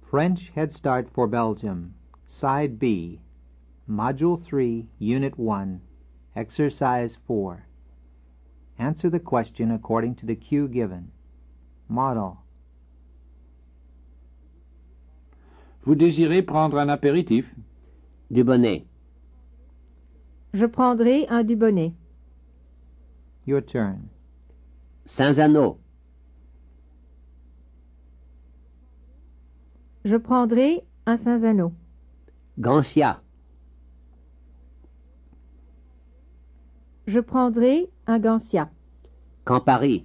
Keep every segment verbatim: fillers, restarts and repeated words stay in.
French Head Start for Belgium, Side B, Module three, Unit one, Exercise four. Answer the question according to the cue given. Model. Vous désirez prendre un apéritif? Dubonnet. Je prendrai un Dubonnet. Your turn. Saint-Zano. Je prendrai un Saint-Zano. Gancia. Je prendrai un Gancia. Campari.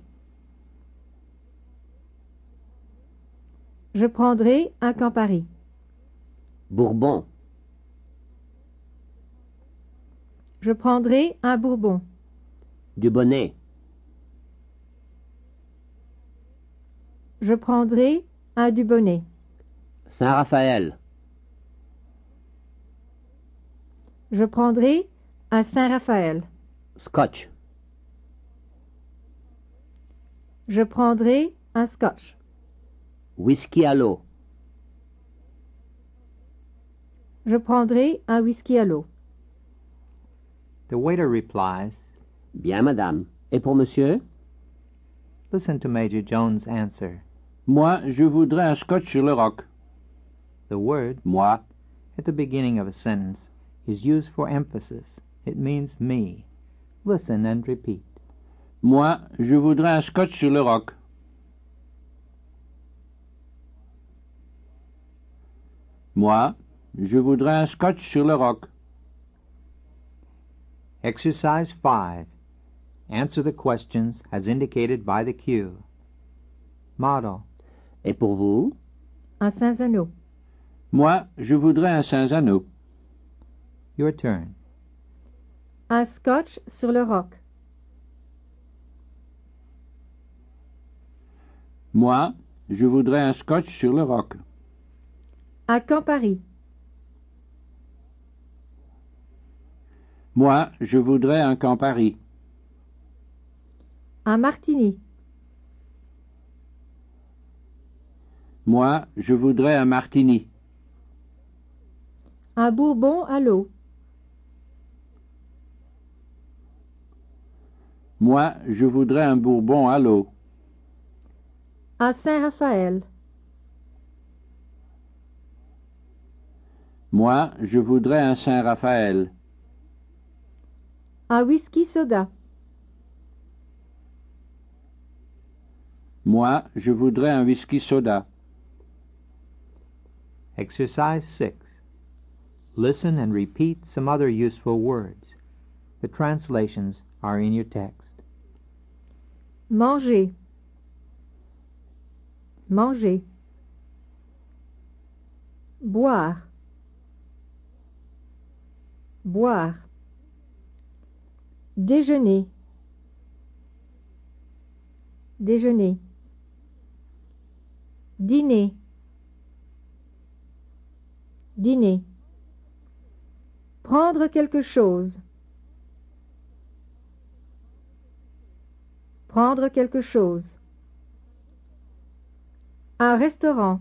Je prendrai un Campari. Bourbon. Je prendrai un Bourbon. Dubonnet. Je prendrai un Dubonnet. Saint-Raphaël. Je prendrai un Saint-Raphaël. Scotch. Je prendrai un Scotch. Whisky à l'eau. Je prendrai un whisky à l'eau. The waiter replies, Bien, madame. Et pour monsieur? listen to Major Jones' answer. Moi, je voudrais un scotch sur le roc. The word, Moi. at the beginning of a sentence, is used for emphasis. It means me. Listen and repeat. Moi, je voudrais un scotch sur le roc. Moi, je voudrais un scotch sur le roc. Exercise five. Answer the questions as indicated by the cue. Model. Et pour vous? Un Saint-Zano. Moi, je voudrais un Saint-Zano. Your turn. Un Scotch sur le roc. Moi, je voudrais un scotch sur le roc. Un Campari. Moi, je voudrais un Campari. Un Martini. Moi, je voudrais un Martini. Un Bourbon à l'eau. Moi, je voudrais un Bourbon à l'eau. Un Saint-Raphaël. Moi, je voudrais un Saint-Raphaël. Un whisky soda. Moi, je voudrais un whisky soda. Exercise six. Listen and repeat some other useful words. The translations are in your text. Manger. Manger. Boire. Boire. Déjeuner. Déjeuner. Dîner. Dîner. Prendre quelque chose. Prendre quelque chose. Un restaurant.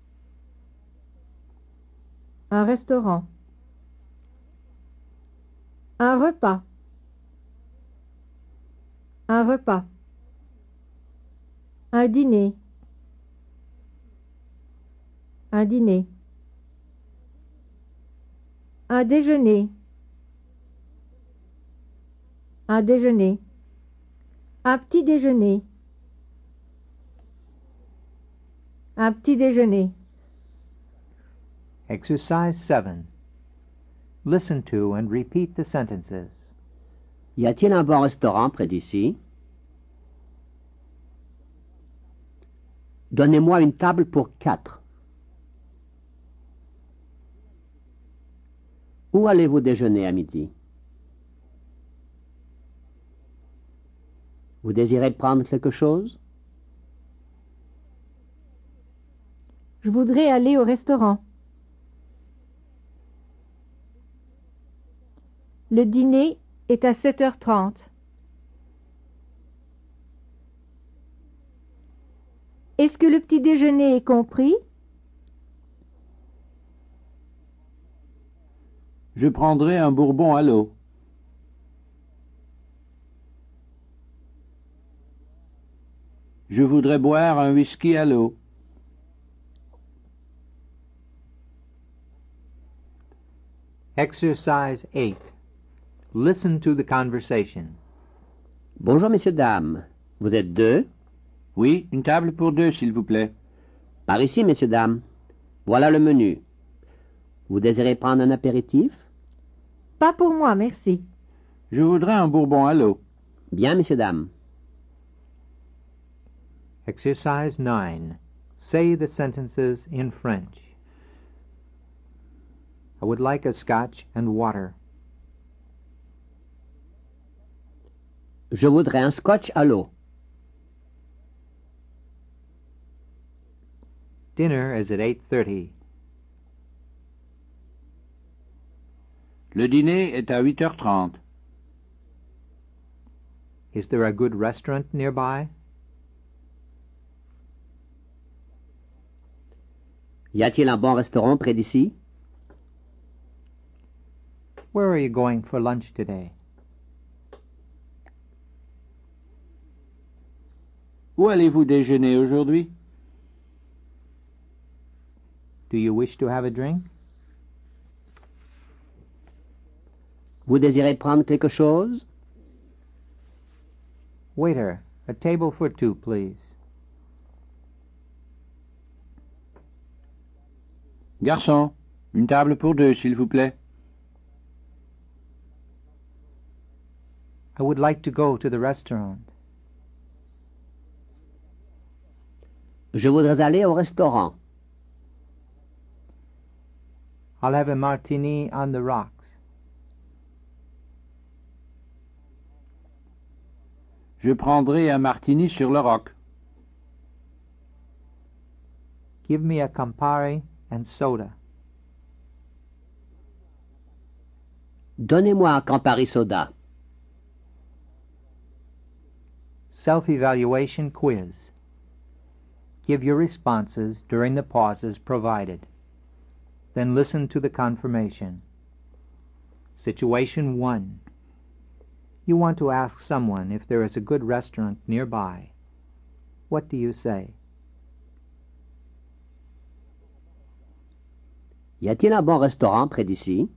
Un restaurant. Un repas. Un repas. Un dîner. Un dîner. Un déjeuner. Un déjeuner. Un petit déjeuner. Un petit déjeuner. Exercise seven. Listen to and repeat the sentences. Y a-t-il un bon restaurant près d'ici? Donnez-moi une table pour quatre. Où allez-vous déjeuner à midi? Vous désirez prendre quelque chose? Je voudrais aller au restaurant. Le dîner est à sept heures trente. Est-ce que le petit déjeuner est compris? Je prendrai un bourbon à l'eau. Je voudrais boire un whisky à l'eau. Exercise eight. Listen to the conversation. Bonjour, messieurs, dames. Vous êtes deux? Oui, une table pour deux, s'il vous plaît. Par ici, messieurs, dames. Voilà le menu. Vous désirez prendre un apéritif? Pas pour moi, merci. Je voudrais un bourbon à l'eau. Bien, messieurs, dames. Exercise nine. Say the sentences in French. I would like a scotch and water. Je voudrais un scotch à l'eau. Dinner is at eight thirty. Le dîner est à huit heures trente. Is there a good restaurant nearby? Y a-t-il un bon restaurant près d'ici? Where are you going for lunch today? Où allez-vous déjeuner aujourd'hui? Do you wish to have a drink? Vous désirez prendre quelque chose? Waiter, a table for two, please. Garçon, une table pour deux, s'il vous plaît. I would like to go to the restaurant. Je voudrais aller au restaurant. I'll have a martini on the rocks. Je prendrai un martini sur le roc. Give me a Campari and soda. Donnez-moi un Campari soda. Self-evaluation quiz. Give your responses during the pauses provided. Then listen to the confirmation. Situation one. You want to ask someone if there is a good restaurant nearby. What do you say? Y a-t-il un bon restaurant près d'ici?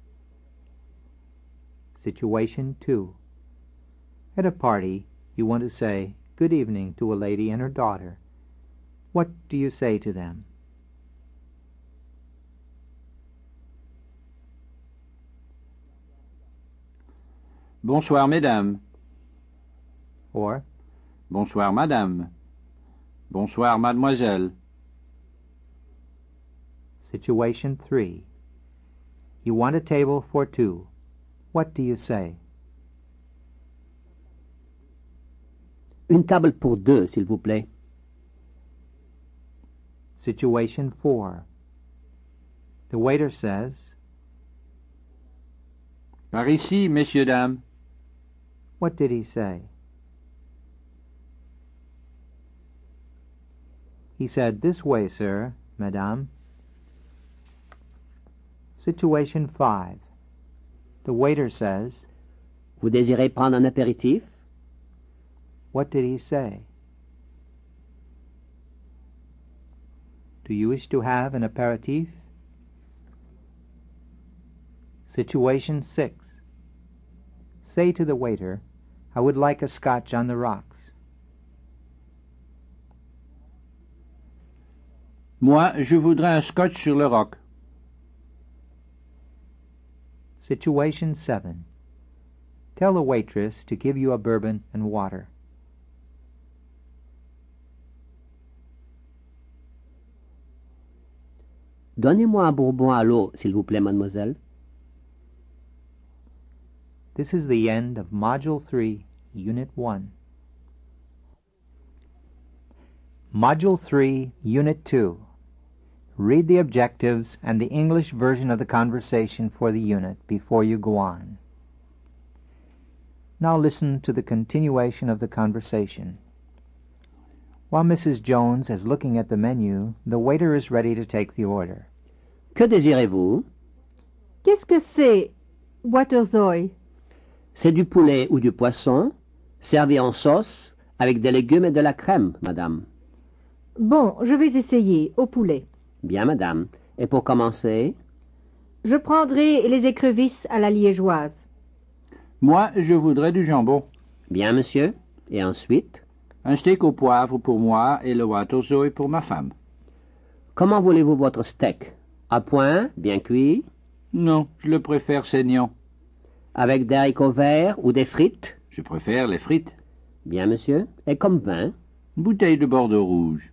Situation two. At a party, you want to say good evening to a lady and her daughter. What do you say to them? Bonsoir, mesdames. Or, Bonsoir, madame. Bonsoir, mademoiselle. situation three. You want a table for two. What do you say? Une table pour deux, s'il vous plaît. Situation four. The waiter says, Par ici, messieurs, dames. what did he say? He said, this way, sir, madame. Situation five. The waiter says, Vous désirez prendre un apéritif? what did he say? Do you wish to have an aperitif? Situation six. Say to the waiter, I would like a scotch on the rocks. Moi, je voudrais un scotch sur le roc. Situation seven. Tell the waitress to give you a bourbon and water. Donnez-moi un bourbon à l'eau, s'il vous plaît, mademoiselle. This is the end of Module three, Unit one. Module three, Unit two. Read the objectives and the English version of the conversation for the unit before you go on. Now listen to the continuation of the conversation. While Missus Jones is looking at the menu, the waiter is ready to take the order. Que désirez-vous? Qu'est-ce que c'est, waterzooi? C'est du poulet ou du poisson, servi en sauce, avec des légumes et de la crème, madame. Bon, je vais essayer, au poulet. Bien, madame. Et pour commencer, Je prendrai les écrevisses à la liégeoise. Moi, je voudrais du jambon. bien, monsieur. Et ensuite, Un steak au poivre pour moi et le waterzooi pour ma femme. comment voulez-vous votre steak? À point, bien cuit, Non, je le préfère saignant. avec des haricots verts ou des frites? Je préfère les frites. Bien, monsieur. Et comme vin? Bouteille de Bordeaux rouge.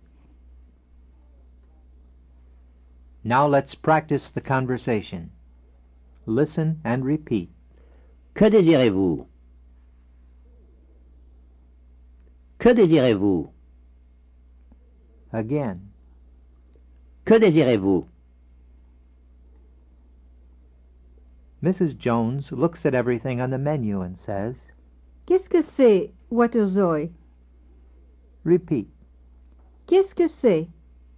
Now let's practice the conversation. Listen and repeat. Que désirez-vous? Que désirez-vous? Again. Que désirez-vous? Missus Jones looks at everything on the menu and says, Qu'est-ce que c'est, waterzooi? repeat. Qu'est-ce que c'est?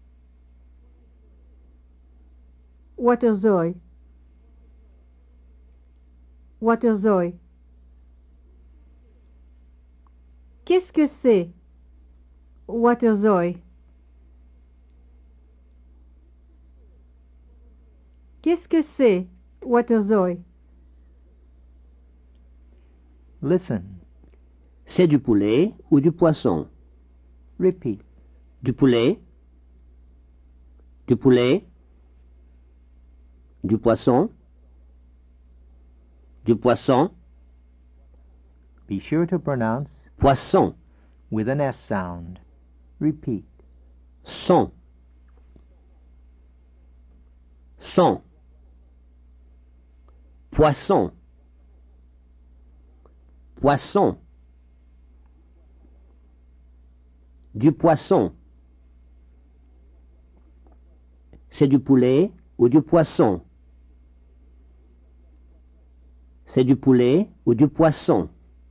Waterzooi. Waterzooi. Qu'est-ce que c'est? Waterzooi. Qu'est-ce que c'est? Waterzooi. Listen. C'est du poulet ou du poisson? Repeat. Du poulet? Du poulet? Du poisson? Du poisson? Be sure to pronounce Poisson. with an S sound. Repeat. Son. Son. Poisson. Poisson. Du poisson. C'est du poulet ou du poisson? C'est du poulet ou du poisson?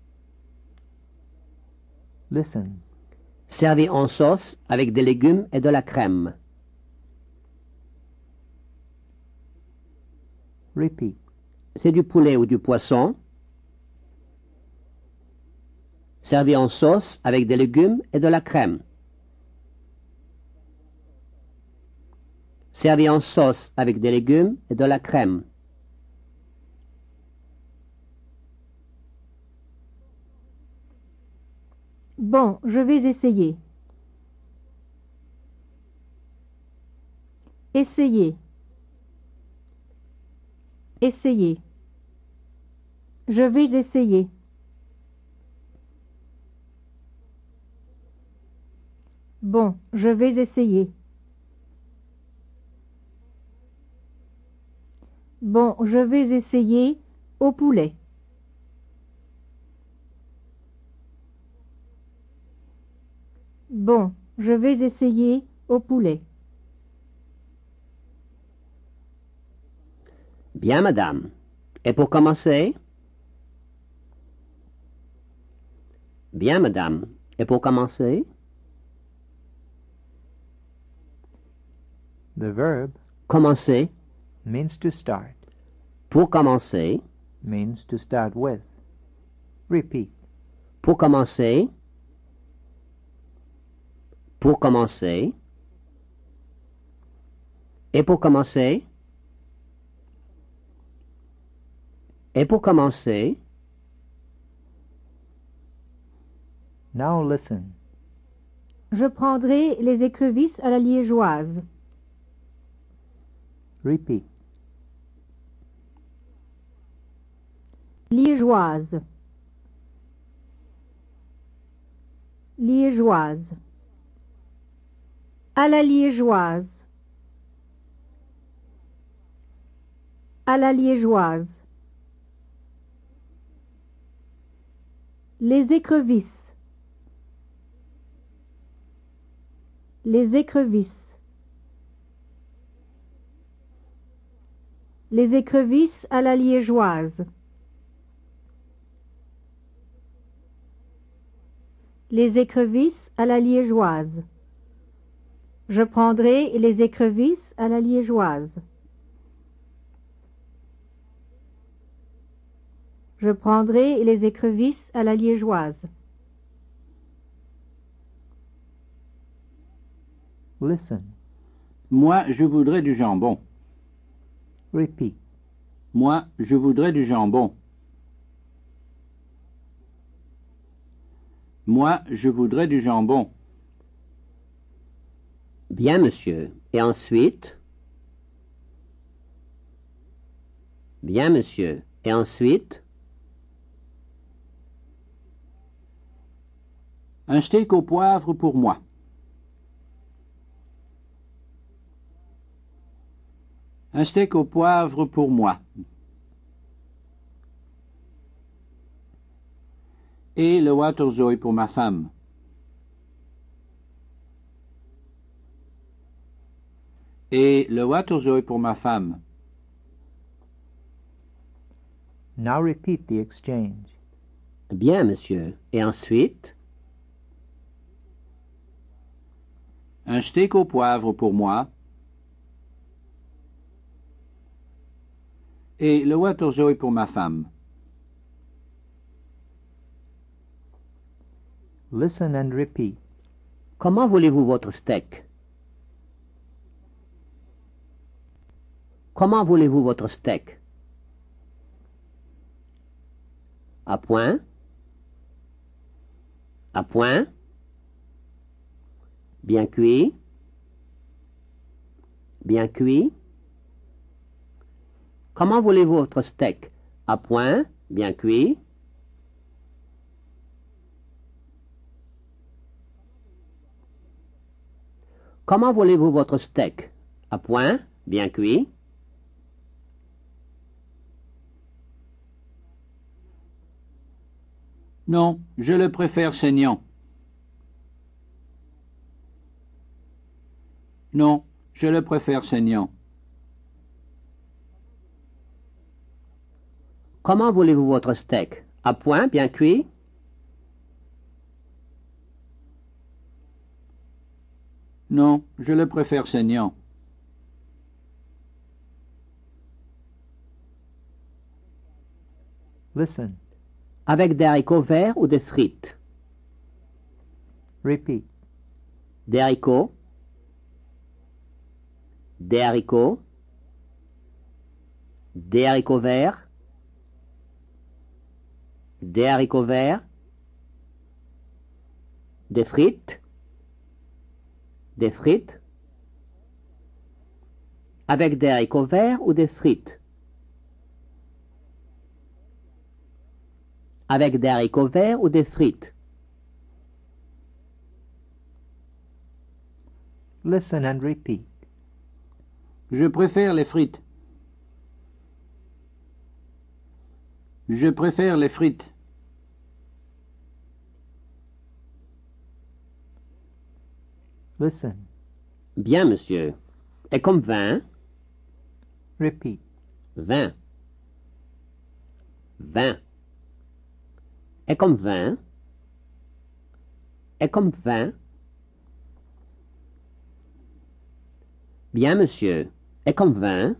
Listen. Servi en sauce avec des légumes et de la crème. Repeat. C'est du poulet ou du poisson? Servi en sauce avec des légumes et de la crème. Servi en sauce avec des légumes et de la crème. Bon, je vais essayer. Essayer. Essayer. Je vais essayer. Bon, je vais essayer. Bon, je vais essayer au poulet. Bon, je vais essayer au poulet. Bien, madame. Et pour commencer? Bien, madame. Et pour commencer? The verb Commencer. means to start, Pour commencer. means to start with. Repeat. Pour commencer. Pour commencer. Et pour commencer. Et pour commencer. Now listen. Je prendrai les écrevisses à la liégeoise. Repeat. Liégeoise. Liégeoise. À la liégeoise. À la liégeoise. Les écrevisses. Les écrevisses. Les écrevisses à la liégeoise. Les écrevisses à la liégeoise. Je prendrai les écrevisses à la liégeoise. Je prendrai les écrevisses à la liégeoise. Listen. Moi, je voudrais du jambon. Repeat. Moi, je voudrais du jambon. Moi, je voudrais du jambon. Bien, monsieur. Et ensuite? Bien, monsieur. Et ensuite? Un steak au poivre pour moi. Un steak au poivre pour moi. Et le waterzooi pour ma femme. Et le waterzooi pour ma femme. Now repeat the exchange. Bien, monsieur. Et ensuite? Un steak au poivre pour moi. Et le waterzooi pour ma femme. Listen and repeat. Comment voulez-vous votre steak? Comment voulez-vous votre steak? À point? À point? Bien cuit? Bien cuit? Comment voulez-vous votre steak? À point? Bien cuit? Comment voulez-vous votre steak? À point? Bien cuit? Non, je le préfère saignant. Non, je le préfère saignant. Comment voulez-vous votre steak? À point? Bien cuit? Non, je le préfère saignant. Listen. Avec des haricots verts ou des frites? Repeat. Des haricots? Des haricots? Des haricots verts? Des haricots verts? Des frites? Des frites? Avec des haricots verts ou des frites? Avec des haricots verts ou des frites? Listen and repeat. Je préfère les frites. Je préfère les frites. Listen. Bien, monsieur. Et comme vin? Repeat. Vin. Vin. Et comme vin? Et comme vin? Bien, monsieur. Et comme vin?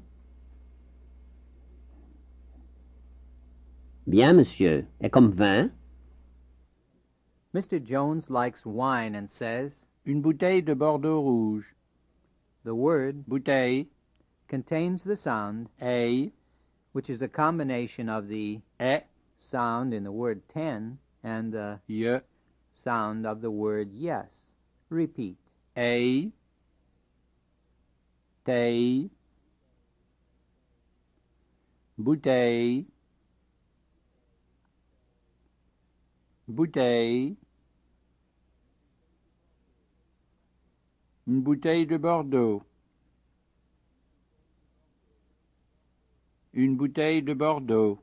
Bien, monsieur. Et comme vin? Mister Jones likes wine and says, Une bouteille de Bordeaux rouge. the word Bouteille, contains the sound, ei, which is a combination of the e, sound in the word ten and the je, sound of the word yes. Repeat. ei, tei, bouteille, bouteille, une bouteille de Bordeaux, une bouteille de Bordeaux,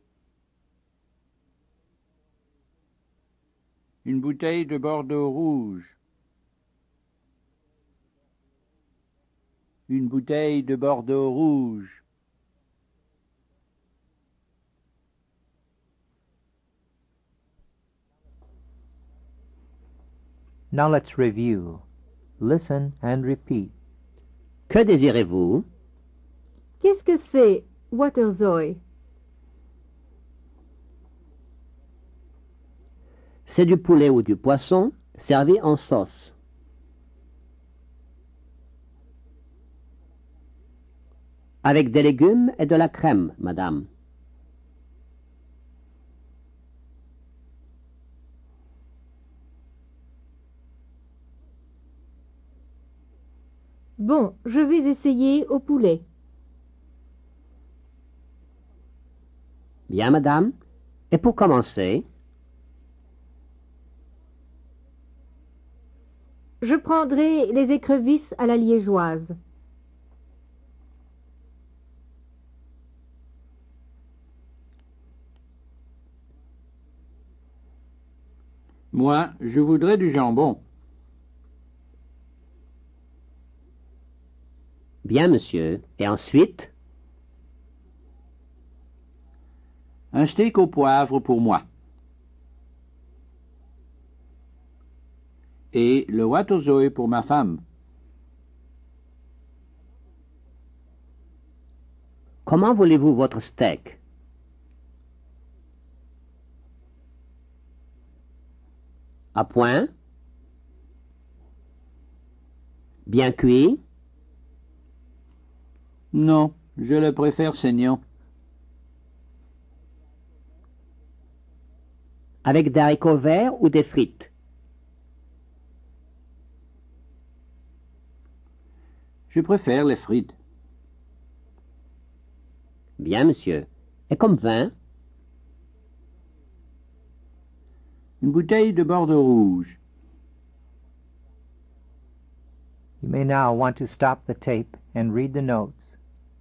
une bouteille de Bordeaux rouge, une bouteille de Bordeaux rouge. Now let's review. Listen and repeat. Que désirez-vous? Qu'est-ce que c'est, waterzooi? C'est du poulet ou du poisson servi en sauce. Avec des légumes et de la crème, madame. Bon, je vais essayer au poulet. Bien, madame. Et pour commencer, Je prendrai les écrevisses à la liégeoise. Moi, je voudrais du jambon. bien, monsieur. Et ensuite, Un steak au poivre pour moi. Et le watozoe pour ma femme. comment voulez-vous votre steak? À point? Bien cuit? Non, je le préfère saignant. Avec des haricots verts ou des frites? Je préfère les frites. Bien, monsieur. Et comme vin? Une bouteille de Bordeaux rouge. You may now want to stop the tape and read the notes.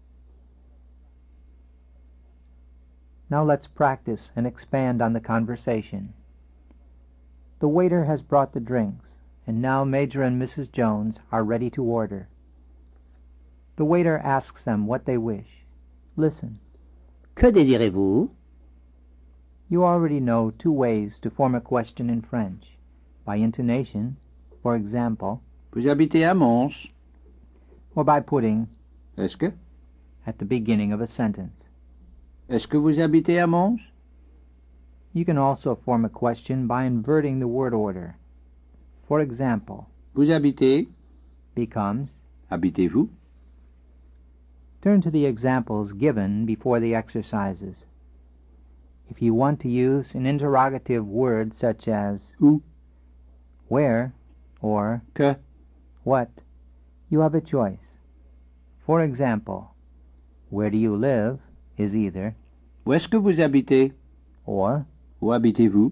Now let's practice and expand on the conversation. The waiter has brought the drinks, and now Major and Missus Jones are ready to order. The waiter asks them what they wish. Listen. Que désirez-vous? You already know two ways to form a question in French. By intonation, for example, Vous habitez à Mons? or by putting Est-ce que? at the beginning of a sentence. Est-ce que vous habitez à Mons? You can also form a question by inverting the word order. For example, Vous habitez? becomes. Habitez-vous? Turn to the examples given before the exercises. If you want to use an interrogative word such as Où? where or Que? what, you have a choice. For example, where do you live is either Où est-ce que vous habitez? or Où habitez-vous?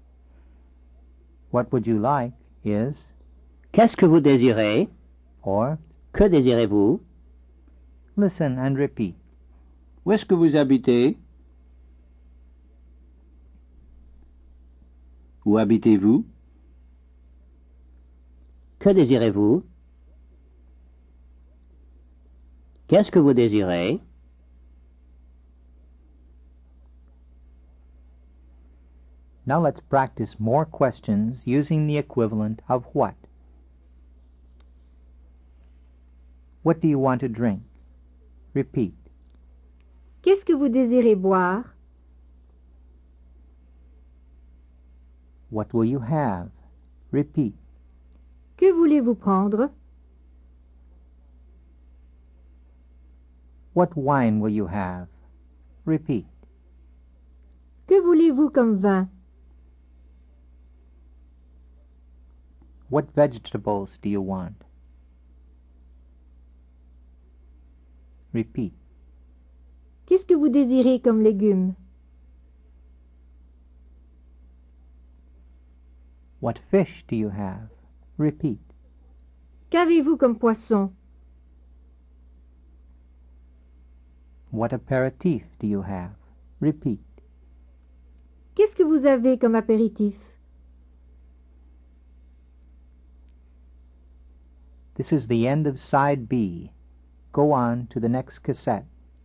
what would you like is Qu'est-ce que vous désirez? or Que désirez-vous? listen and repeat. Où est-ce que vous habitez? Où habitez-vous? Que désirez-vous? Qu'est-ce que vous désirez? Now let's practice more questions using the equivalent of what. What do you want to drink? Repeat. Qu'est-ce que vous désirez boire? What will you have? Repeat. Que voulez-vous prendre? What wine will you have? Repeat. Que voulez-vous comme vin? What vegetables do you want? Repeat. Qu'est-ce que vous désirez comme légumes? What fish do you have? Repeat. Qu'avez-vous comme poisson? What aperitif do you have? Repeat. Qu'est-ce que vous avez comme apéritif? This is the end of side B. Go on to the next cassette.